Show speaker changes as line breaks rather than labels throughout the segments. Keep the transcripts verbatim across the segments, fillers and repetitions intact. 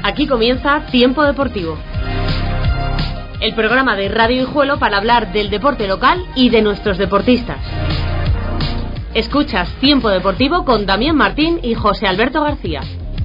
Aquí comienza Tiempo Deportivo, el programa de Radio Hijuelo para hablar del deporte local y de nuestros deportistas. Escuchas Tiempo Deportivo con Damián Martín y José Alberto García.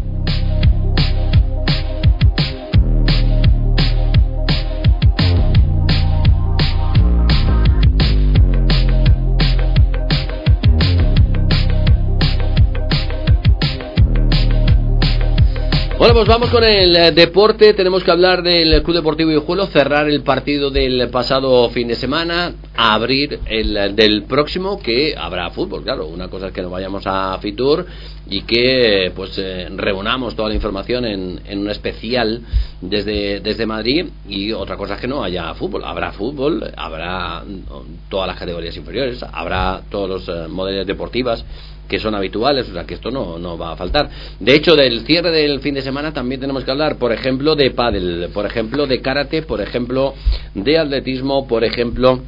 Bueno, pues vamos con el deporte. Tenemos que hablar del Club Deportivo Hijuelo, cerrar el partido del pasado fin de semana, abrir el del próximo, que habrá fútbol, claro. Una cosa es que nos vayamos a Fitur y que pues eh, reunamos toda la información en, en un especial desde, desde Madrid, y otra cosa es que no haya fútbol. Habrá fútbol, habrá todas las categorías inferiores, habrá todos los eh, modelos deportivas que son habituales, o sea que esto no, no va a faltar. De hecho, del cierre del fin de semana también tenemos que hablar, por ejemplo, de pádel, por ejemplo, de karate, por ejemplo, de atletismo, por ejemplo,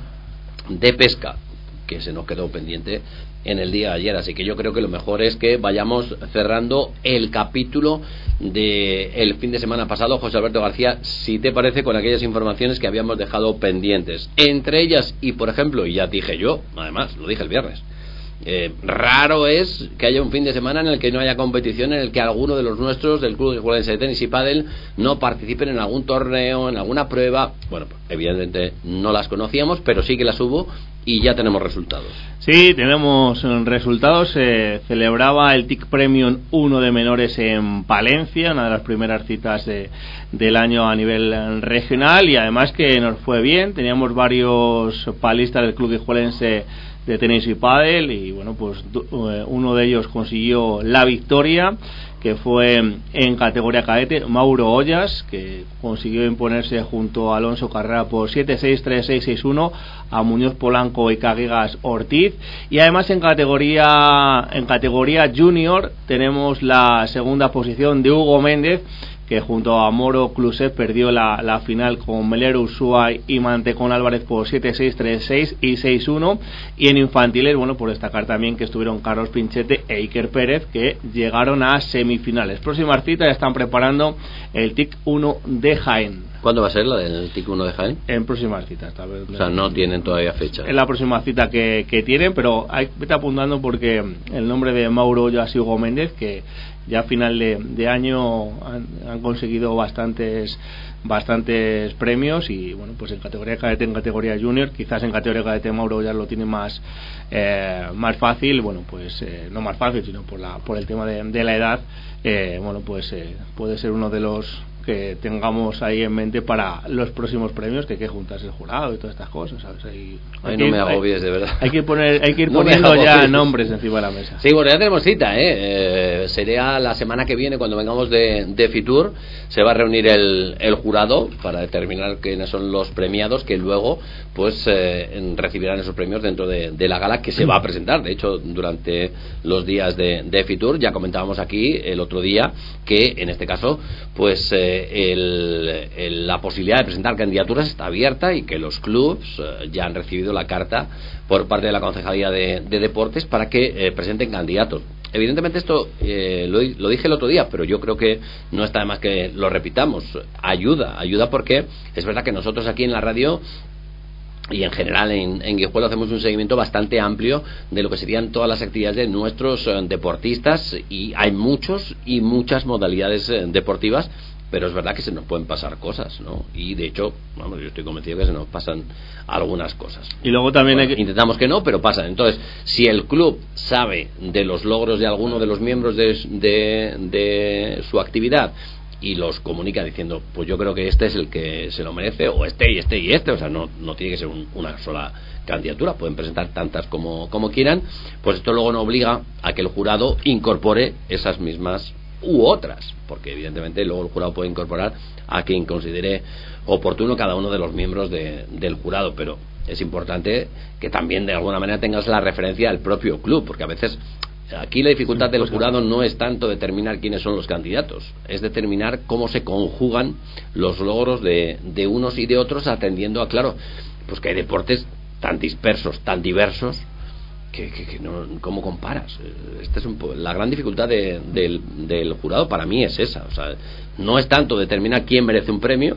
de pesca, que se nos quedó pendiente en el día de ayer. Así que yo creo que lo mejor es que vayamos cerrando el capítulo de el fin de semana pasado, José Alberto García, si te parece, con aquellas informaciones que habíamos dejado pendientes. Entre ellas, y por ejemplo, y ya dije yo, además, lo dije el viernes, Eh, raro es que haya un fin de semana en el que no haya competición, en el que alguno de los nuestros del Club Hijuelense de Tenis y Pádel no participen en algún torneo, en alguna prueba. Bueno, pues, evidentemente no las conocíamos, pero sí que las hubo y ya tenemos resultados.
Sí, tenemos resultados. Se eh, celebraba el T I C Premium uno de menores en Palencia, una de las primeras citas de, del año a nivel regional, y además que nos fue bien. Teníamos varios palistas del Club Hijuelense de tenis y pádel, y bueno, pues uno de ellos consiguió la victoria, que fue en categoría cadete, Mauro Ollas, que consiguió imponerse junto a Alonso Carrera por siete seis, tres seis, seis uno a Muñoz Polanco y Caguigas Ortiz. Y además en categoría en categoría junior tenemos la segunda posición de Hugo Méndez, que junto a Moro Klusev perdió la, la final con Melero Ushuay y Mantecón Álvarez por siete seis, tres seis y seis uno. Y en infantiles, bueno, por destacar también que estuvieron Carlos Pinchete e Iker Pérez, que llegaron a semifinales. Próximas citas, ya están preparando el T I C uno de Jaén.
¿Cuándo va a ser la del T I C uno de Jaén?
En próximas citas, tal vez.
O sea, no tienen todavía fecha.
Es la próxima cita que, que tienen, pero hay, vete apuntando, porque el nombre de Mauro Ollas y Hugo Méndez, que ya a final de, de año han, han conseguido bastantes bastantes premios, y bueno, pues en categoría cadete, en categoría junior, quizás en categoría cadete Mauro ya lo tiene más eh, más fácil, bueno, pues eh, no más fácil, sino por la por el tema de, de la edad, eh, bueno, pues eh, puede ser uno de los que tengamos ahí en mente para los próximos premios, que hay que juntarse el jurado y todas estas cosas, ¿sabes? Hay,
Ay,
hay
no
que,
me agobies,
hay,
de verdad.
Hay que poner, hay que ir
no
poniendo ya nombres encima de la mesa.
Sí, bueno, ya tenemos cita, ¿eh? eh sería la semana que viene, cuando vengamos de, de Fitur, se va a reunir el, el jurado para determinar quiénes son los premiados, que luego pues eh, recibirán esos premios dentro de, de la gala que se va a presentar. De hecho, durante los días de, de Fitur, ya comentábamos aquí el otro día que en este caso pues eh, el El, el, la posibilidad de presentar candidaturas está abierta, y que los clubs eh, ya han recibido la carta por parte de la Concejalía de, de Deportes para que eh, presenten candidatos. Evidentemente esto eh, lo, lo dije el otro día, pero yo creo que no está de más que lo repitamos. Ayuda, ayuda porque es verdad que nosotros aquí en la radio y en general en, en Guijuelo hacemos un seguimiento bastante amplio de lo que serían todas las actividades de nuestros eh, deportistas, y hay muchos y muchas modalidades eh, deportivas, pero es verdad que se nos pueden pasar cosas, ¿no? Y de hecho, vamos, yo estoy convencido que se nos pasan algunas cosas.
Y luego también
bueno,
hay que...
intentamos que no, pero pasan. Entonces, si el club sabe de los logros de alguno de los miembros de, de, de su actividad y los comunica diciendo, pues yo creo que este es el que se lo merece, o este y este y este, o sea, no, no tiene que ser un, una sola candidatura, pueden presentar tantas como, como quieran, pues esto luego no obliga a que el jurado incorpore esas mismas u otras, porque evidentemente luego el jurado puede incorporar a quien considere oportuno cada uno de los miembros de, del jurado, pero es importante que también de alguna manera tengas la referencia al propio club, porque a veces aquí la dificultad del jurado no es tanto determinar quiénes son los candidatos, es determinar cómo se conjugan los logros de, de unos y de otros, atendiendo a, claro, pues que hay deportes tan dispersos, tan diversos, que, que, que no, ¿cómo comparas? Esta es un, la gran dificultad de, del, del jurado para mí es esa. O sea, no es tanto determinar quién merece un premio,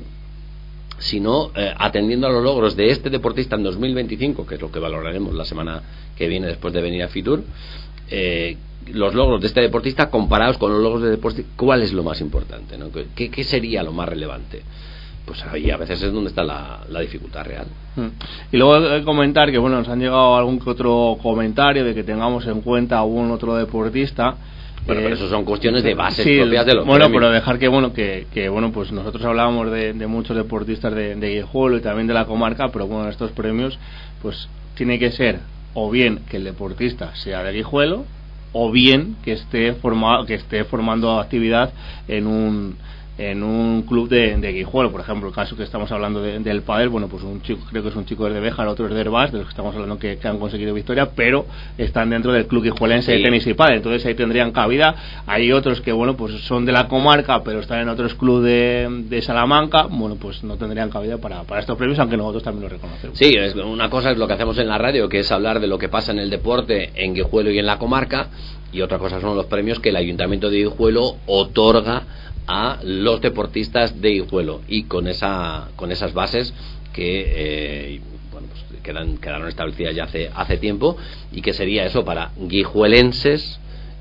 sino eh, atendiendo a los logros de este deportista en dos mil veinticinco, que es lo que valoraremos la semana que viene después de venir a Fitur, eh, los logros de este deportista comparados con los logros de deportista, ¿cuál es lo más importante, ¿no? ¿Qué, qué sería lo más relevante? Pues ahí a veces es donde está la, la dificultad real.
Y luego hay que comentar que bueno, nos han llegado algún que otro comentario de que tengamos en cuenta a algún otro deportista.
Bueno,
eh,
pero eso son cuestiones de bases
sí,
propias de los
bueno,
premios.
pero dejar que bueno que, que bueno pues nosotros hablábamos de, de muchos deportistas de, de Guijuelo y también de la comarca, pero bueno, estos premios pues tiene que ser o bien que el deportista sea de Guijuelo o bien que esté formado que esté formando actividad en un en un club de, de Guijuelo. Por ejemplo, el caso que estamos hablando de, del pádel, bueno, pues un chico, creo que es un chico de Béjar, otro es de Herbás, de los que estamos hablando que, que han conseguido victoria, pero están dentro del club guijuelense sí. de tenis y pádel, entonces ahí tendrían cabida. Hay otros que, bueno, pues son de la comarca, pero están en otros clubes de, de Salamanca, bueno, pues no tendrían cabida para, para estos premios, aunque nosotros también lo reconocemos.
Sí, es, una cosa es lo que hacemos en la radio, que es hablar de lo que pasa en el deporte en Guijuelo y en la comarca, y otra cosa son los premios que el Ayuntamiento de Guijuelo otorga a los deportistas de Guijuelo, y con esa con esas bases que eh, bueno, pues quedan, quedaron establecidas ya hace hace tiempo, y que sería eso para guijuelenses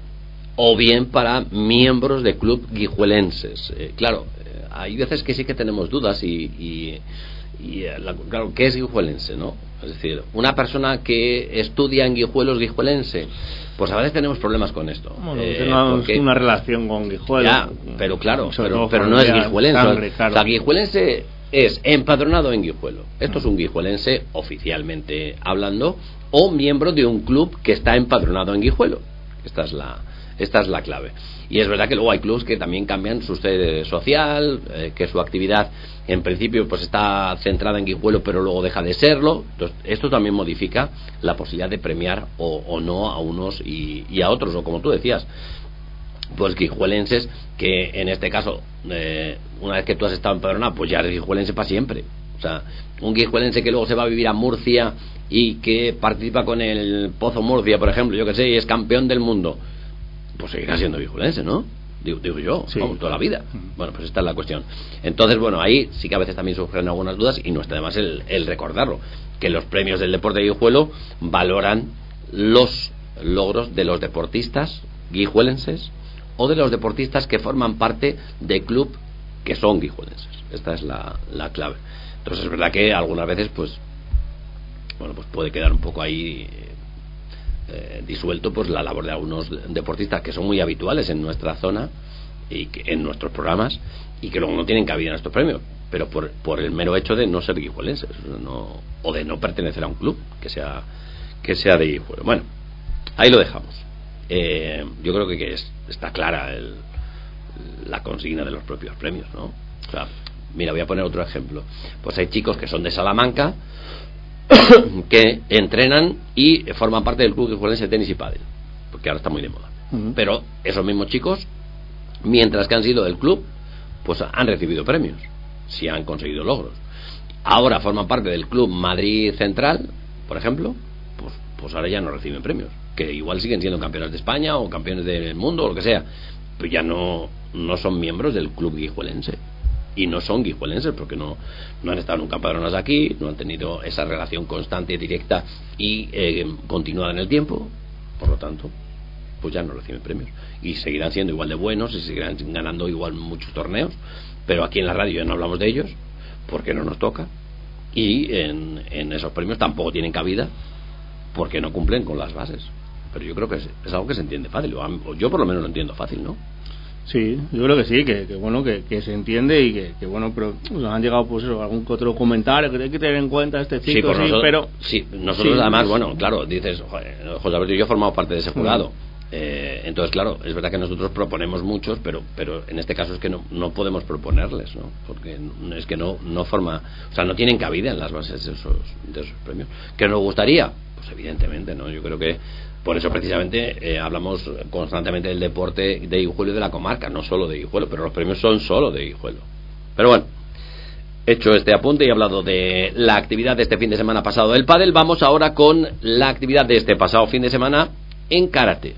o bien para miembros de club guijuelenses. Eh, claro, eh, hay veces que sí que tenemos dudas y, y, y la, claro, ¿qué es guijuelense, no? Es decir, una persona que estudia en Guijuelo es guijuelense. Pues a veces tenemos problemas con esto.
Bueno, eh, tenemos porque, una relación con Guijuelo.
Ya, pero claro, pero, pero no es guijuelense. Sangre, claro. O sea, guijuelense es empadronado en Guijuelo. Esto es un guijuelense oficialmente hablando, o miembro de un club que está empadronado en Guijuelo. Esta es la, esta es la clave. Y es verdad que luego hay clubes que también cambian su sede social, eh, que su actividad en principio pues está centrada en Guijuelo, pero luego deja de serlo. Entonces, esto también modifica la posibilidad de premiar o, o no a unos y, y a otros, o como tú decías, pues guijuelenses que en este caso, eh, una vez que tú has estado empadronado, pues ya eres guijuelense para siempre. O sea, un guijuelense que luego se va a vivir a Murcia y que participa con el Pozo Murcia, por ejemplo, yo que sé, y es campeón del mundo, pues seguirá siendo guijuelense, ¿no? Digo, digo yo, sí. Vamos, toda la vida. Bueno, pues esta es la cuestión. Entonces, bueno, ahí sí que a veces también surgen algunas dudas, y no está de más el, el recordarlo, que los premios del deporte de Guijuelo valoran los logros de los deportistas guijuelenses o de los deportistas que forman parte de club que son guijuelenses. Esta es la, la clave. Entonces es verdad que algunas veces pues bueno, pues puede quedar un poco ahí eh, disuelto pues la labor de algunos deportistas que son muy habituales en nuestra zona y que, en nuestros programas, y que luego no tienen cabida en estos premios, pero por, por el mero hecho de no ser guijuelenses, no, o de no pertenecer a un club que sea que sea de Guijuelo. Bueno, ahí lo dejamos. Eh, yo creo que, que es, está clara el, la consigna de los propios premios, ¿no? O sea, mira, voy a poner otro ejemplo. Pues hay chicos que son de Salamanca que entrenan y forman parte del club guijuelense de tenis y pádel, porque ahora está muy de moda. Uh-huh. Pero esos mismos chicos, mientras que han sido del club, pues han recibido premios, si han conseguido logros. Ahora forman parte del club Madrid Central, por ejemplo, pues, pues ahora ya no reciben premios, que igual siguen siendo campeones de España o campeones del mundo o lo que sea, pero ya no, no son miembros del club guijuelense, y no son guijuelenses porque no, no han estado nunca empadronados aquí, no han tenido esa relación constante, directa y eh, continuada en el tiempo. Por lo tanto, pues ya no reciben premios, y seguirán siendo igual de buenos y seguirán ganando igual muchos torneos, pero aquí en la radio ya no hablamos de ellos porque no nos toca, y en, en esos premios tampoco tienen cabida porque no cumplen con las bases. Pero yo creo que es, es algo que se entiende fácil, o yo por lo menos lo entiendo fácil, ¿no?
Sí, yo creo que sí, que, que bueno, que, que se entiende, y que, que bueno, pero nos han llegado pues eso, algún otro comentario que hay que tener en cuenta este chico, sí,
pues
sí,
nosotros,
pero
sí, nosotros sí, además, bueno, claro, dices, joder, José Alberto y yo formamos parte de ese jurado.
Mm.
Eh, entonces, claro, es verdad que nosotros proponemos muchos, pero pero en este caso es que no, no podemos proponerles, ¿no? Porque es que no no forma, o sea, no tienen cabida en las bases de esos, de esos premios. ¿Que nos gustaría? Pues evidentemente, ¿no? Yo creo que por eso precisamente eh, hablamos constantemente del deporte de Guijuelo y de la comarca, no solo de Guijuelo, pero los premios son solo de Guijuelo. Pero bueno, Hecho este apunte y hablado de la actividad de este fin de semana pasado del pádel, vamos ahora con la actividad de este pasado fin de semana en karate.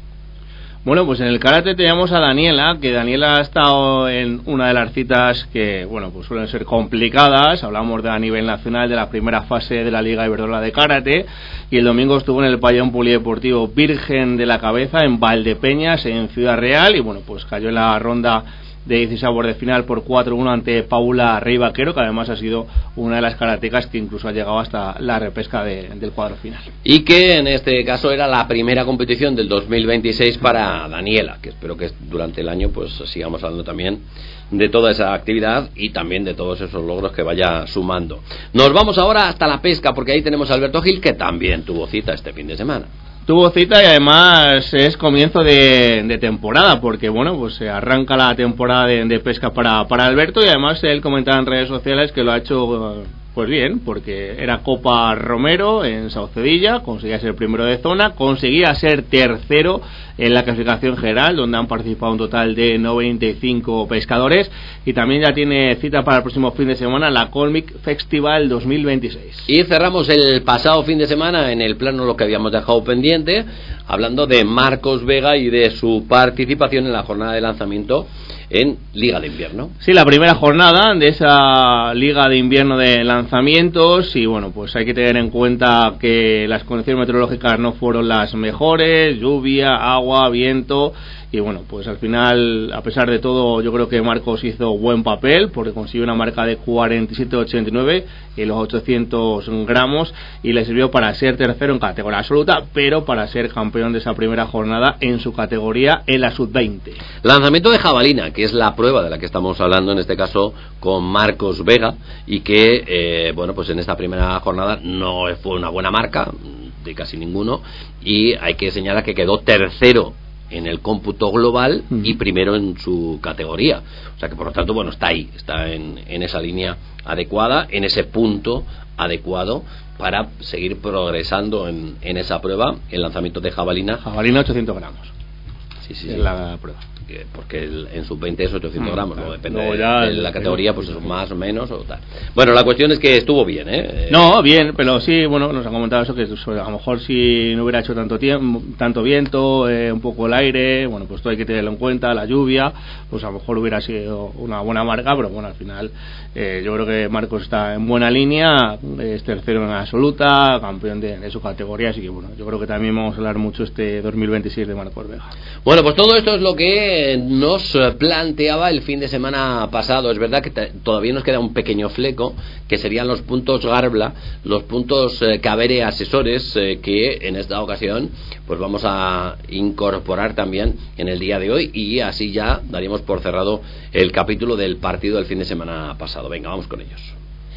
Bueno, pues en el karate teníamos a Daniela, que Daniela ha estado en una de las citas que, bueno, pues suelen ser complicadas. Hablamos de a nivel nacional de la primera fase de la Liga Iberdrola de Karate, y el domingo estuvo en el pabellón polideportivo Virgen de la Cabeza en Valdepeñas, en Ciudad Real, y bueno, pues cayó en la ronda de dieciséis de final por cuatro uno ante Paula Rey Vaquero, que además ha sido una de las karatecas que incluso ha llegado hasta la repesca de, del cuadro final.
Y que en este caso era la primera competición del dos mil veintiséis para Daniela, que espero que durante el año pues sigamos hablando también de toda esa actividad y también de todos esos logros que vaya sumando. Nos vamos ahora hasta la pesca, porque ahí tenemos a Alberto Gil, que también tuvo cita este fin de semana.
Tuvo cita y además es comienzo de, de temporada, porque bueno, pues se arranca la temporada de, de pesca para, para Alberto, y además él comentaba en redes sociales que lo ha hecho pues bien, porque era Copa Romero en Saucedilla, conseguía ser primero de zona, conseguía ser tercero en la clasificación general, donde han participado un total de noventa y cinco pescadores, y también ya tiene cita para el próximo fin de semana la Colmic Festival dos mil veintiséis.
Y cerramos el pasado fin de semana en el plano lo que habíamos dejado pendiente, hablando de Marcos Vega y de su participación en la jornada de lanzamiento en Liga de Invierno.
Sí, la primera jornada de esa Liga de Invierno de lanzamientos, y bueno, pues hay que tener en cuenta que las condiciones meteorológicas no fueron las mejores, lluvia, agua, viento, y bueno, pues al final, a pesar de todo, yo creo que Marcos hizo buen papel, porque consiguió una marca de cuarenta y siete ochenta y nueve en los ochocientos gramos, y le sirvió para ser tercero en categoría absoluta, pero para ser campeón de esa primera jornada en su categoría en la sub veinte.
Lanzamiento de jabalina, que es la prueba de la que estamos hablando, en este caso con Marcos Vega, y que, eh, bueno, pues en esta primera jornada no fue una buena marca, de casi ninguno, y hay que señalar que quedó tercero en el cómputo global y primero en su categoría, o sea que por lo tanto, bueno, está ahí, está en, en esa línea adecuada, en ese punto adecuado para seguir progresando en, en esa prueba, el lanzamiento de jabalina.
Jabalina ochocientos gramos.
Sí, sí,
es
sí.
La prueba.
Porque el, en sub veinte es ochocientos gramos,
claro.
¿no? Depende
no,
de,
ya,
de la categoría, pues es más o menos o tal. Bueno, la cuestión es que estuvo bien, ¿eh?
No, bien, pero sí, bueno, nos han comentado eso, que a lo mejor si no hubiera hecho tanto tiempo, tanto viento, eh, un poco el aire, bueno, pues todo hay que tenerlo en cuenta, la lluvia, pues a lo mejor hubiera sido una buena marca, pero bueno, al final eh, yo creo que Marcos está en buena línea, es tercero en absoluta, campeón de, de su categoría, así que bueno, yo creo que también vamos a hablar mucho este dos mil veintiséis de Marcos Vega.
Bueno, pues todo esto es lo que nos planteaba el fin de semana pasado. Es verdad que t- todavía nos queda un pequeño fleco, que serían los puntos Garbla, los puntos eh, Cabere Asesores, eh, que en esta ocasión pues vamos a incorporar también en el día de hoy, y así ya daríamos por cerrado el capítulo del partido del fin de semana pasado. Venga, vamos con ellos.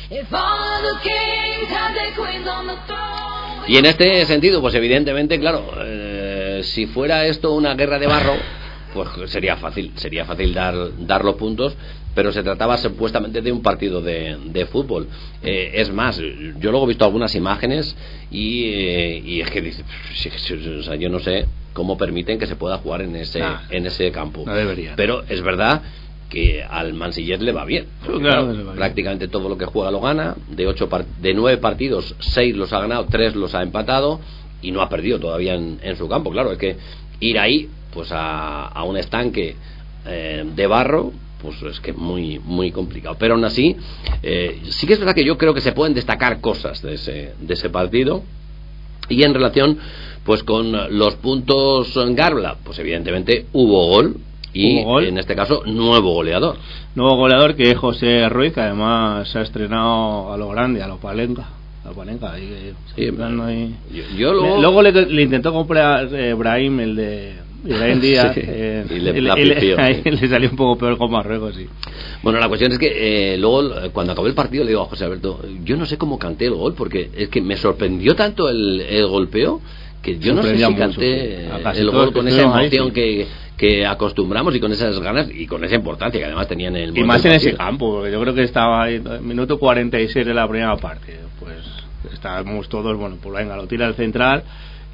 Y en este sentido, pues evidentemente, claro, eh, si fuera esto una guerra de barro, pues sería fácil, sería fácil dar, dar los puntos, pero se trataba supuestamente de un partido de, de fútbol. Eh, es más, yo luego he visto algunas imágenes y, eh, y es que dice, o sea, yo no sé cómo permiten que se pueda jugar en ese, nah, en ese campo.
No debería.
Pero es verdad que al Mansillés le va bien,
porque, claro,
claro, le va prácticamente bien. Todo lo que juega lo gana. De ocho part- de nueve partidos, seis los ha ganado, tres los ha empatado y no ha perdido todavía en, en su campo. Claro, es que ir ahí pues a, a un estanque eh, de barro, pues es que muy muy complicado. Pero aún así, eh, sí que es verdad que yo creo que se pueden destacar cosas de ese de ese partido. Y en relación pues con los puntos en Garbla, pues evidentemente hubo gol. Y
gol.
En este caso, nuevo goleador.
Nuevo goleador, que es José Ruiz, que además se ha estrenado a lo grande, a lo palenca. A lo palenca ahí,
sí,
ahí.
Yo, yo luego,
le, luego le, le intentó comprar eh, Brahim, el de Ibrahim Díaz,
sí,
eh,
y le,
y le, le, ahí le salió un poco peor con Marruecos, sí.
Bueno, la cuestión es que eh, luego, cuando acabó el partido, le digo a José Alberto, yo no sé cómo canté el gol, porque es que me sorprendió tanto el, el golpeo, que yo no sé si mucho, canté sí. el gol con esa emoción ahí, sí. que... que acostumbramos y con esas ganas y con esa importancia que además tenían en el
y más en ese campo, porque yo creo que estaba ahí, minuto cuarenta y seis de la primera parte, pues estábamos todos, bueno, pues venga, lo tira al central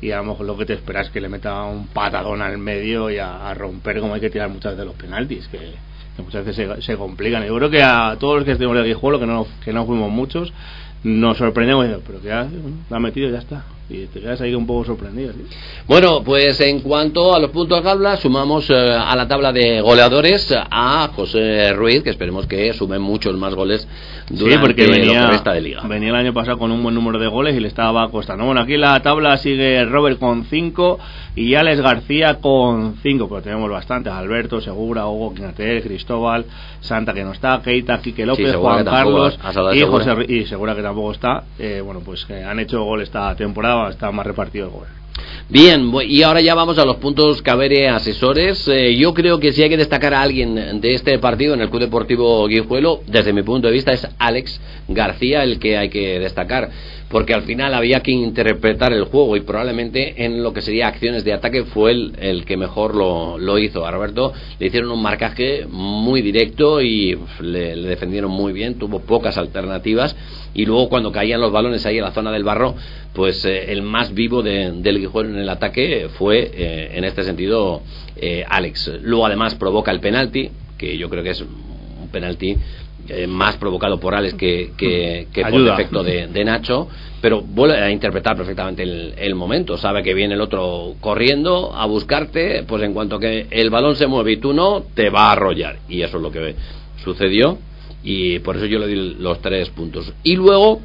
y a lo mejor lo que te esperas es que le meta un patadón al medio y a, a romper, como hay que tirar muchas veces los penaltis, que, que muchas veces se, se complican. Yo creo que a todos los que estemos de Guijuelo, que no, que no fuimos muchos, nos sorprendemos, pero que ya la ha metido y ya está, y te quedas ahí un poco sorprendido, ¿sí?
Bueno, pues en cuanto a los puntos Gabla, sumamos eh, a la tabla de goleadores a José Ruiz, que esperemos que sumen muchos más goles durante
sí, porque venía,
lo que resta de liga.
Venía el año pasado con un buen número de goles y le estaba costando. Bueno, aquí la tabla sigue Robert con cinco y Alex García con cinco, pero tenemos bastantes: Alberto, Segura, Hugo, Quinater, Cristóbal, Santa, que no está, Keita, Quique López,
sí,
Juan Carlos
y
José, y Segura, que tampoco está. Eh, bueno, pues que han hecho gol esta temporada, está más repartido el gol.
Bien, y ahora ya vamos a los puntos Cabere asesores. Eh, yo creo que si hay que destacar a alguien de este partido en el Club Deportivo Guijuelo, desde mi punto de vista es Alex García el que hay que destacar, porque al final había que interpretar el juego y probablemente en lo que sería acciones de ataque fue el, el que mejor lo, lo hizo. A Roberto le hicieron un marcaje muy directo y le, le defendieron muy bien, tuvo pocas alternativas, y luego cuando caían los balones ahí en la zona del Barro, pues eh, el más vivo de, del Guijuelo en el ataque fue eh, en este sentido eh, Alex. Luego además provoca el penalti, que yo creo que es un penalti Eh, más provocado por Alex que, que, que por defecto de, de Nacho, pero vuelve a interpretar perfectamente el, el momento, sabe que viene el otro corriendo a buscarte, pues en cuanto que el balón se mueve y tú no, te va a arrollar, y eso es lo que sucedió, y por eso yo le di los tres puntos. Y luego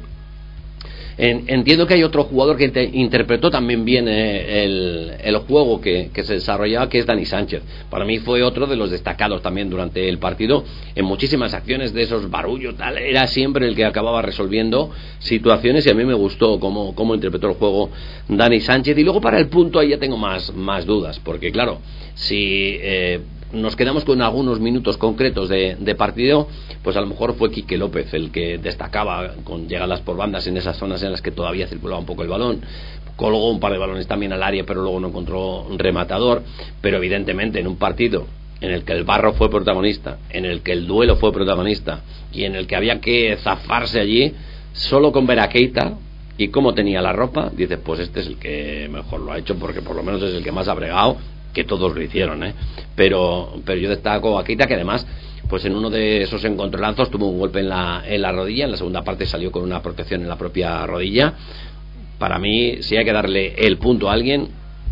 En, entiendo que hay otro jugador que te, interpretó también bien eh, el, el juego que, que se desarrollaba, que es Dani Sánchez. Para mí fue otro de los destacados también durante el partido, en muchísimas acciones de esos barullos, tal, era siempre el que acababa resolviendo situaciones, y a mí me gustó cómo, cómo interpretó el juego Dani Sánchez. Y luego para el punto ahí ya tengo más, más dudas, porque claro, si eh, nos quedamos con algunos minutos concretos de, de partido, pues a lo mejor fue Quique López el que destacaba con llegadas por bandas en esas zonas en las que todavía circulaba un poco el balón, colgó un par de balones también al área, pero luego no encontró un rematador. Pero evidentemente en un partido en el que el Barro fue protagonista, en el que el duelo fue protagonista y en el que había que zafarse allí, solo con ver a Keita y cómo tenía la ropa, dices, pues este es el que mejor lo ha hecho, porque por lo menos es el que más ha bregado, que todos lo hicieron, ¿eh? pero pero yo destaco a Keita, que además pues en uno de esos encontronazos tuvo un golpe en la, en la rodilla, en la segunda parte salió con una protección en la propia rodilla. Para mí, si hay que darle el punto a alguien,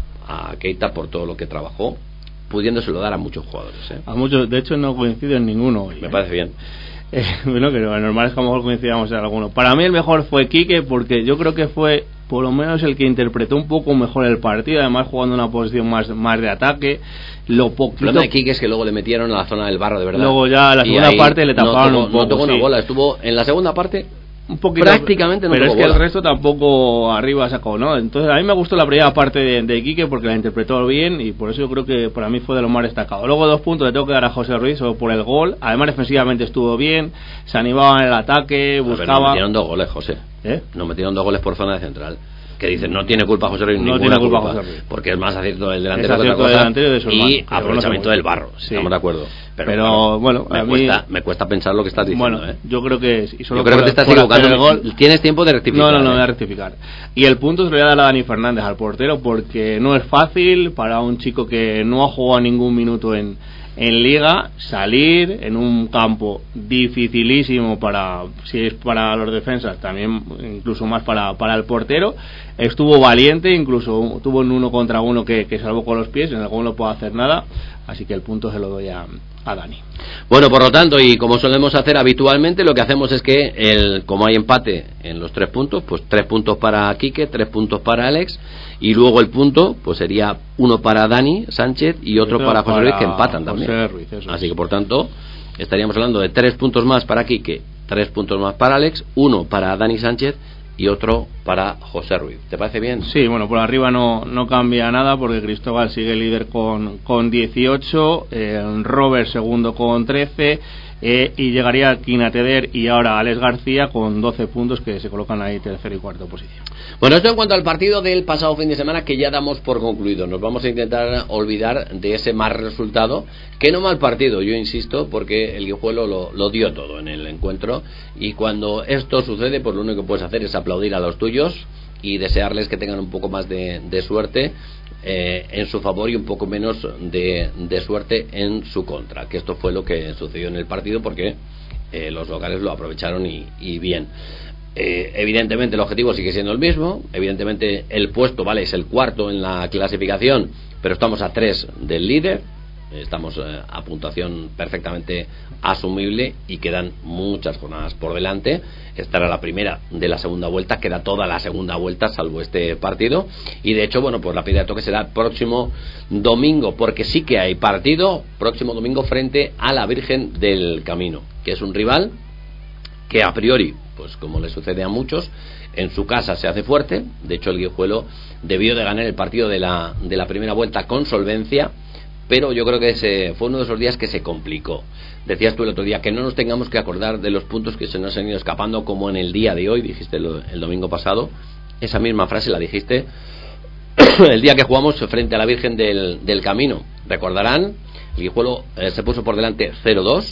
a Keita, por todo lo que trabajó, pudiéndoselo dar a muchos jugadores, ¿eh?
A muchos, de hecho no coincido en ninguno hoy,
me
¿eh?
parece bien.
Eh, bueno, que lo normal es que a lo mejor coincidamos en alguno. Para mí el mejor fue Quique, porque yo creo que fue por lo menos el que interpretó un poco mejor el partido, además jugando en una posición más, más de ataque. Lo poquito...
El problema de Quique es que luego le metieron a la zona del Barro, de verdad.
Luego ya la segunda parte le taparon
no tocó,
un poco.
No tocó
sí.
una bola, estuvo en la segunda parte
un poquito,
prácticamente no
pero
tocó
es que
bola.
El resto tampoco arriba sacó, ¿no? Entonces a mí me gustó la primera parte de, de Quique porque la interpretó bien, y por eso yo creo que para mí fue de lo más destacado. Luego dos puntos le tengo que dar a José Ruiz solo por el gol. Además defensivamente estuvo bien, se animaba en el ataque, buscaba.
No metieron dos goles, José.
¿Eh?
No metieron dos goles por zona de central. Que dicen, no tiene culpa José Ruiz,
no
ninguna
tiene culpa,
culpa,
José Ruiz,
porque es más acierto del delantero
es
que otra cosa,
delantero de su hermano,
y aprovechamiento del Barro, sí. Estamos de acuerdo. Pero,
pero
claro,
bueno,
me,
a mí,
cuesta, me cuesta pensar lo que estás diciendo.
Bueno,
¿eh?
yo creo que y solo
yo creo
por,
que te estás
por
equivocando.
El gol,
tienes tiempo de rectificar.
No, no, no,
¿eh?
voy a rectificar. Y el punto se lo voy a dar a Dani Fernández, al portero, porque no es fácil para un chico que no ha jugado ningún minuto en en liga salir en un campo dificilísimo para, si es para los defensas, también incluso más para, para el portero. Estuvo valiente, incluso tuvo un uno contra uno que, que salvó con los pies, en algún no puedo hacer nada, así que el punto se lo doy a, a Dani.
Bueno, por lo tanto, y como solemos hacer habitualmente, lo que hacemos es que el, como hay empate en los tres puntos, pues tres puntos para Quique, tres puntos para Alex, y luego el punto pues sería uno para Dani Sánchez y otro, otro para José Ruiz, que empatan también.
Ruiz,
así que por tanto estaríamos hablando de tres puntos más para Quique, tres puntos más para Alex, uno para Dani Sánchez y otro para José Ruiz. ¿Te parece bien?
Sí, bueno, por arriba no, no cambia nada, porque Cristóbal sigue líder con, con dieciocho, eh, Robert segundo con trece, eh, y llegaría Quinateder y ahora Alex García con doce puntos, que se colocan ahí tercera y cuarta posición.
Bueno, esto en cuanto al partido del pasado fin de semana, que ya damos por concluido. Nos vamos a intentar olvidar de ese mal resultado, que no mal partido, yo insisto, porque el Guijuelo lo, lo dio todo en el encuentro, y cuando esto sucede, pues lo único que puedes hacer es aplaudir a los tuyos, y desearles que tengan un poco más de, de suerte eh, en su favor y un poco menos de, de suerte en su contra, que esto fue lo que sucedió en el partido, porque eh, los locales lo aprovecharon y, y bien. Eh, evidentemente el objetivo sigue siendo el mismo, evidentemente el puesto, vale, es el cuarto en la clasificación, pero estamos a tres del líder, estamos eh, a puntuación perfectamente asumible y quedan muchas jornadas por delante. Esta era la primera de la segunda vuelta, queda toda la segunda vuelta salvo este partido, y de hecho, bueno, pues la pedida de toque será el próximo domingo, porque sí que hay partido próximo domingo frente a la Virgen del Camino, que es un rival que a priori, pues como le sucede a muchos, en su casa se hace fuerte. De hecho, el Guijuelo debió de ganar el partido de la, de la primera vuelta con solvencia, pero yo creo que ese fue uno de esos días que se complicó. Decías tú el otro día que no nos tengamos que acordar de los puntos que se nos han ido escapando, como en el día de hoy, dijiste el, el domingo pasado. Esa misma frase la dijiste el día que jugamos frente a la Virgen del, del Camino. Recordarán, el Guijuelo eh, se puso por delante cero dos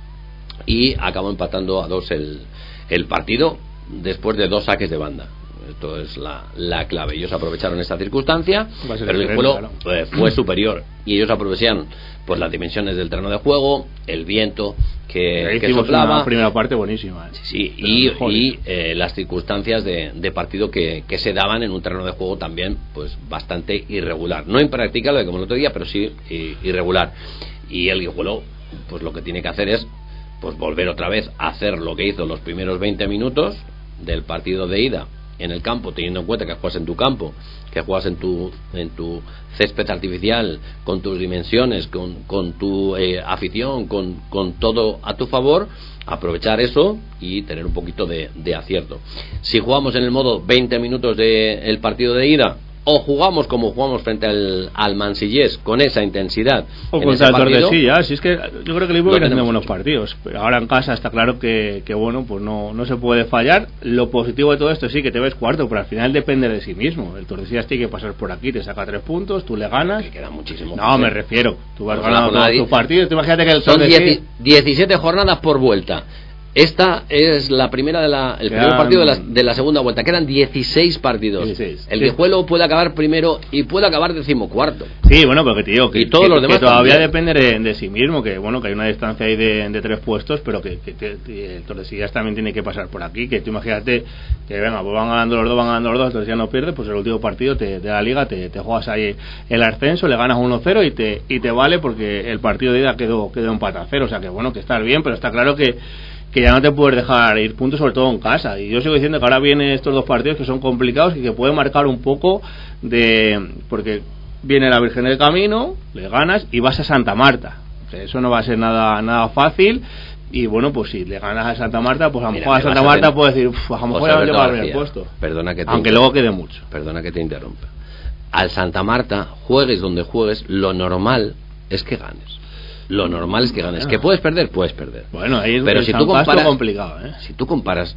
y acabó empatando a dos el, el partido después de dos saques de banda. Esto es la, la clave. Ellos aprovecharon esta circunstancia, pero el Guijuelo claro. eh, fue superior, y ellos aprovecharon pues las dimensiones del terreno de juego, el viento que, que soplaba,
una primera parte buenísima, ¿eh?
Sí, y, y eh, las circunstancias de, de partido que, que se daban en un terreno de juego también pues bastante irregular, no impracticable como el otro día, pero sí irregular. Y el Guijuelo pues lo que tiene que hacer es pues volver otra vez a hacer lo que hizo los primeros veinte minutos del partido de ida en el campo, teniendo en cuenta que juegas en tu campo, que juegas en tu en tu césped artificial, con tus dimensiones, con, con tu eh, afición, con, con todo a tu favor, aprovechar eso y tener un poquito de, de acierto. Si jugamos en el modo veinte minutos del partido de ida, o jugamos como jugamos frente al, al Mansillés, con esa intensidad,
o contra el Tordesillas, si es que yo creo que el Ivo viene haciendo buenos partidos. Ahora en casa está claro que, que bueno, pues no, no se puede fallar. Lo positivo de todo esto sí que te ves cuarto, pero al final depende de sí mismo. El Tordesillas tiene que pasar por aquí, te saca tres puntos, tú le ganas.
Que queda muchísimo.
No, me refiero, tú vas no, ganando todos tus partidos. Tú imagínate que el
son diecisiete jornadas por vuelta. Esta es la primera de la el Quedan... primer partido de la, de la segunda vuelta. Quedan dieciséis partidos. dieciséis. El Guijuelo puede acabar primero y puede acabar decimocuarto.
Sí, bueno, pero que te digo que,
y todos
que,
los demás
que todavía
también.
depende de, de sí mismo, que bueno, que hay una distancia ahí de, de tres puestos, pero que, que, que, que el Tordesillas también tiene que pasar por aquí. Que tú imagínate que venga, pues van ganando los dos, van ganando los dos, el Tordesillas no pierde, pues el último partido te, de la liga te, te juegas ahí el ascenso, le ganas uno cero y te y te vale, porque el partido de ida quedó quedó empate a cero, o sea que bueno, que estás bien, pero está claro que que ya no te puedes dejar ir puntos, sobre todo en casa. Y yo sigo diciendo que ahora vienen estos dos partidos que son complicados y que pueden marcar un poco de... porque viene la Virgen del Camino, le ganas y vas a Santa Marta. O sea, eso no va a ser nada nada fácil. Y bueno, pues si le ganas a Santa Marta, pues a lo mejor a Santa Marta puedes decir, a lo mejor ya llevar el puesto.
Perdona que te
Aunque luego quede mucho.
Perdona que te interrumpa. Al Santa Marta, juegues donde juegues, lo normal es que ganes. Lo normal es que ganes. ¿Que puedes perder? Puedes perder.
Bueno, ahí es
pero si tú comparas,
complicado, ¿eh?
Si tú comparas,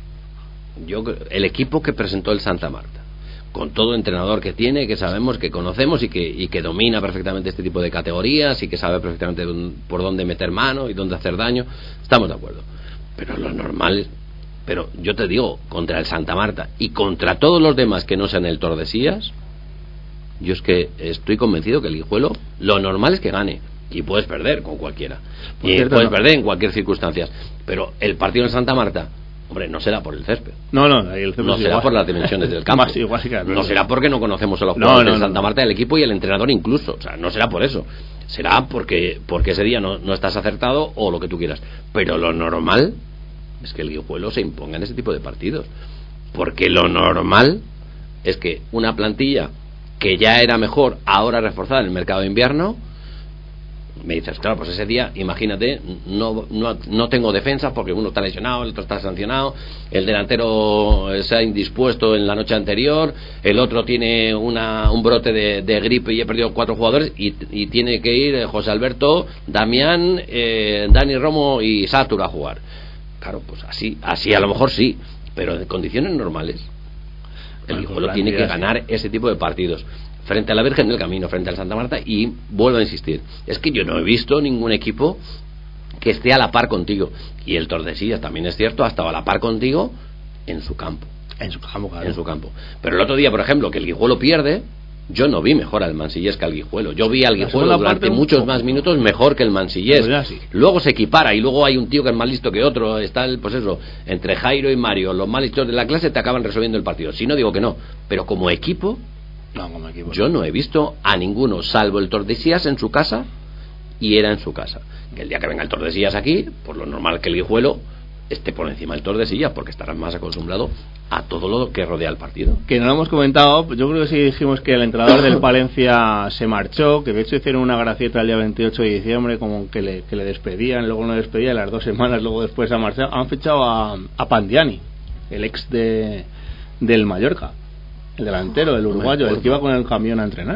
yo el equipo que presentó el Santa Marta, con todo entrenador que tiene, que sabemos, que conocemos y que y que domina perfectamente este tipo de categorías y que sabe perfectamente por dónde meter mano y dónde hacer daño, estamos de acuerdo. Pero lo normal, pero yo te digo, contra el Santa Marta y contra todos los demás que no sean el Tordesillas, yo es que estoy convencido que el Guijuelo, lo normal es que gane. Y puedes perder con cualquiera. Por y cierto, puedes no. perder en cualquier circunstancia. Pero el partido en Santa Marta, hombre, no será por el césped.
No, no, el césped
no será
igual.
por las dimensiones del campo.
Más, igual, sí, claro,
no será porque no conocemos a los jugadores no, no, de Santa
no,
Marta, el equipo y el entrenador incluso. O sea, no será por eso. Será porque porque ese día no, no estás acertado o lo que tú quieras. Pero lo normal es que el Guijuelo se imponga en ese tipo de partidos. Porque lo normal es que una plantilla que ya era mejor, ahora reforzada en el mercado de invierno, me dices, claro, pues ese día, imagínate, no, no, no tengo defensa porque uno está lesionado, el otro está sancionado, el delantero se ha indispuesto en la noche anterior, el otro tiene una, un brote de, de gripe y he perdido cuatro jugadores y, y tiene que ir José Alberto, Damián, eh, Dani Romo y Satur a jugar. Claro, pues así, así a lo mejor sí, pero en condiciones normales el Guijuelo tiene que ganar ese tipo de partidos frente a la Virgen del Camino, frente al Santa Marta. Y vuelvo a insistir, es que yo no he visto ningún equipo que esté a la par contigo, y el Tordesillas también es cierto, ha estado a la par contigo en su campo.
En su campo, claro.
En su campo. Pero el otro día, por ejemplo, que el Guijuelo pierde, yo no vi mejor al Mansillés que al Guijuelo. Yo vi al Guijuelo durante muchos poco. más minutos mejor que el Mansillés.
Sí.
Luego se equipara y luego hay un tío que es más listo que otro. Está el, pues eso, entre Jairo y Mario, los más listos de la clase te acaban resolviendo el partido. Si no, digo que no. Pero como equipo,
no, como equipo
yo no he visto a ninguno, salvo el Tordesillas en su casa, y era en su casa. Que el día que venga el Tordesillas aquí, pues lo normal que el Guijuelo esté por encima del Tordesillas, porque estarás más acostumbrado a todo lo que rodea el partido.
Que no lo hemos comentado, yo creo que sí dijimos que el entrenador del Palencia se marchó, que de hecho hicieron una gracieta el día veintiocho de diciembre, como que le, que le despedían, luego no despedían, las dos semanas luego después ha marchado. Han fichado a, a Pandiani, el ex de del Mallorca, el delantero, el uruguayo, no el que iba con el camión a entrenar.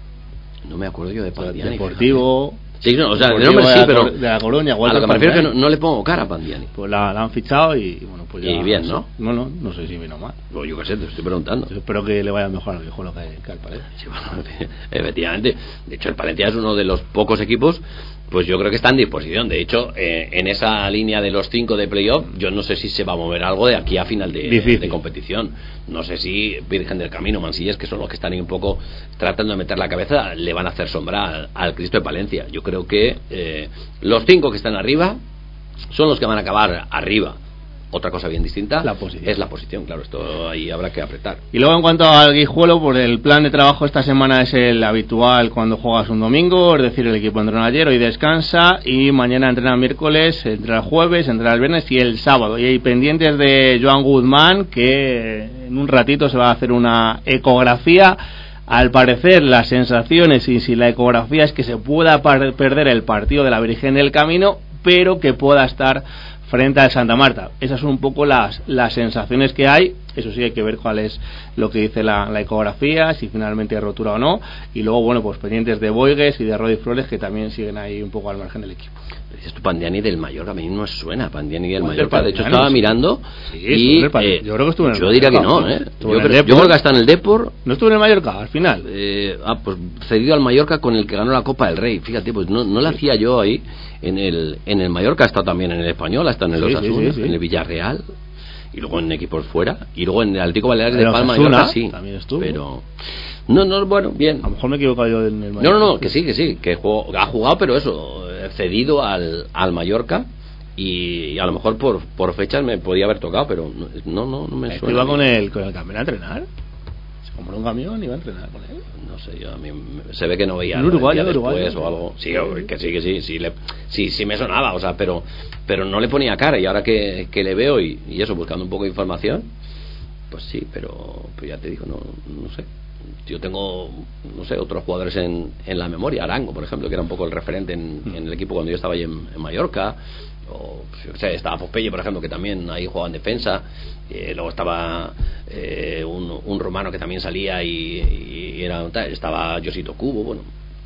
No me acuerdo yo de Pandiani.
Deportivo...
Fíjate. Sí, no, o sea, de nombre sí, pero
de la Coruña,
a lo que me refiero es que no, no le pongo cara a Pandiani.
Pues la, la han fichado y bueno, pues ya.
Y bien, ¿no?
No, no, no sé si bien o mal.
Pues yo qué sé, te estoy preguntando.
Yo espero que le vaya mejor al Guijuelo que, que al Palencia.
Sí, bueno, efectivamente. De hecho, el Palencia es uno de los pocos equipos, pues yo creo que está en disposición. De hecho, eh, en esa línea de los cinco de playoff, yo no sé si se va a mover algo de aquí a final de, de competición. No sé si Virgen del Camino, Mansillés, que son los que están ahí un poco tratando de meter la cabeza, le van a hacer sombra al, al Cristo de Palencia. Yo creo que eh, los cinco que están arriba son los que van a acabar arriba. Otra cosa bien distinta
la posición.
es la posición, claro, esto ahí habrá que apretar.
Y luego en cuanto al Guijuelo, pues el plan de trabajo esta semana es el habitual cuando juegas un domingo, es decir, el equipo entrena ayer, hoy descansa y mañana entrena el miércoles, entrena el jueves, entrena el viernes y el sábado. Y hay pendientes de Joan Guzmán, que en un ratito se va a hacer una ecografía. Al parecer las sensaciones y si la ecografía es que se pueda par- perder el partido de la Virgen del Camino, pero que pueda estar frente al Santa Marta. Esas son un poco las, las sensaciones que hay. Eso sí, hay que ver cuál es lo que dice la, la ecografía, si finalmente hay rotura o no. Y luego, bueno, pues pendientes de Boigues y de Rodi Flores, que también siguen ahí un poco al margen del equipo.
Dices tú Pandiani del Mallorca, a mí no me suena Pandiani del Mallorca. De hecho, estaba mirando
sí,
y
eh, yo creo que estuvo en el
yo diría que no, ¿eh? Yo creo, yo creo que está en el Depor.
¿No estuvo en el Mallorca al final?
Eh, ah, pues cedido al Mallorca con el que ganó la Copa del Rey. Fíjate, pues no, no la sí. hacía yo ahí en el en el Mallorca. Ha estado también en el Español, ha estado en el sí, Osasuna, sí, sí, sí. en el Villarreal. Y luego en equipos fuera. Y luego en el Atlético Baleares de Palma, Mallorca, sí.
También estuvo.
Pero no, no, bueno, bien.
A lo mejor me he equivocado yo en el Mallorca.
No, no, no, que sí, que sí. Que jugó, ha jugado, pero eso, cedido al, al Mallorca. Y, y a lo mejor por, por fechas me podía haber tocado, pero no, no, no me suena.
¿Iba con el, con el camión a entrenar? ¿Se compró un camión y iba a entrenar con él?
No sé, yo a mí se ve que no veía
Uruguay,
después
Uruguay,
o algo. Sí, que sí, que sí, sí, le, sí, sí me sonaba, o sea, pero pero no le ponía cara. Y ahora que, que le veo y, y eso, buscando un poco de información, pues sí, pero, pero ya te digo, no, no sé. Yo tengo, no sé, otros jugadores en, en la memoria. Arango, por ejemplo, que era un poco el referente en, en el equipo cuando yo estaba ahí en, en Mallorca. O, yo sé, estaba Popeye, por ejemplo, que también ahí jugaba en defensa. Eh, luego estaba eh, un, un romano que también salía y, y era estaba Josito Cubo, bueno.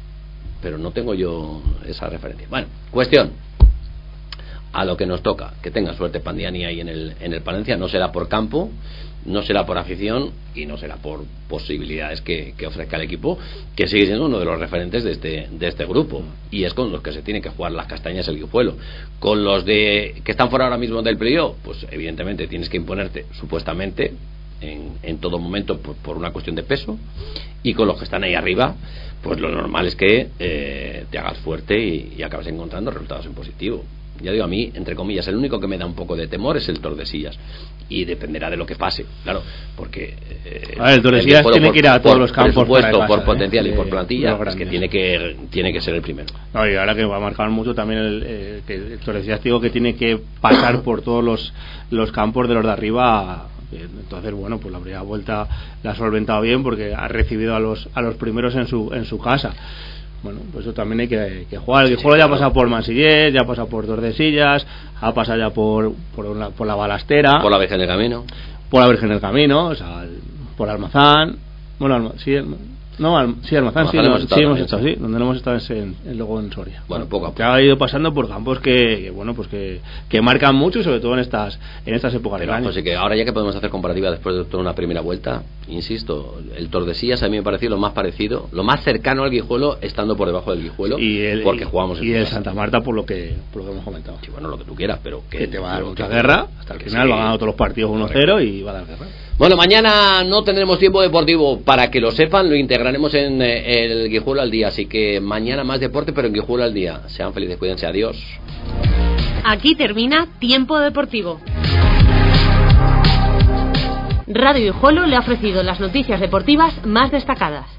Pero no tengo yo esa referencia. Bueno, cuestión. A lo que nos toca, que tenga suerte Pandiani ahí en el, en el Palencia. No será por campo, no será por afición y no será por posibilidades que, que ofrezca el equipo, que sigue siendo uno de los referentes de este, de este grupo, y es con los que se tiene que jugar las castañas el Guijuelo. Con los de que están fuera ahora mismo del playoff, pues evidentemente tienes que imponerte supuestamente en, en todo momento por, por una cuestión de peso, y con los que están ahí arriba, pues lo normal es que eh, te hagas fuerte y, y acabes encontrando resultados en positivo. Ya digo, a mí, entre comillas, el único que me da un poco de temor es el Tordesillas, y dependerá de lo que pase, claro, porque eh,
a ver, el Tordesillas el tiene
por,
que ir a todos
por
los campos
presupuesto,
casa,
por potencial
¿eh?
y por plantilla,
es
que tiene que tiene que ser el primero.
No, y ahora que va a marcar mucho también el, eh, que el Tordesillas, digo que tiene que pasar por todos los, los campos de los de arriba. Entonces, bueno, pues la primera vuelta la ha solventado bien porque ha recibido a los a los primeros en su en su casa. Bueno, pues eso también hay que, que jugar. El Guijuelo sí, ya ha pasado por Mansillés, ya ha pasado por Tordesillas, ha pasado ya por por, una, por la Balastera,
por la Virgen del Camino,
por la Virgen del Camino, o sea, por Almazán. Bueno, Alma, sí, el, No, al, sí, Almazán, sí,
Almazán
no,
hemos estado
sí hemos
también,
estado,
sí.
sí, donde no hemos estado es en, en, luego en Soria.
Bueno, poco a poco.
Que ha ido pasando por campos que, que bueno, pues que, que marcan mucho, y sobre todo en estas en estas épocas
Pero
del año.
José, que ahora ya que podemos hacer comparativa después de toda una primera vuelta, insisto, el Tordesillas a mí me pareció lo más parecido, lo más cercano al Guijuelo, estando por debajo del Guijuelo,
y el,
porque jugamos
y
en
el Santa Marta por lo que por lo que hemos comentado.
Sí, bueno, lo que tú quieras, pero que,
que te va a dar mucha
que,
guerra, hasta el final
sí,
va ganando todos los partidos uno cero y va a dar guerra.
Bueno, mañana no tendremos tiempo deportivo, para que lo sepan, lo integraremos en eh, el Guijuelo al día, así que mañana más deporte, pero en Guijuelo al día. Sean felices, cuídense, adiós.
Aquí termina Tiempo Deportivo. Radio Guijuelo le ha ofrecido las noticias deportivas más destacadas.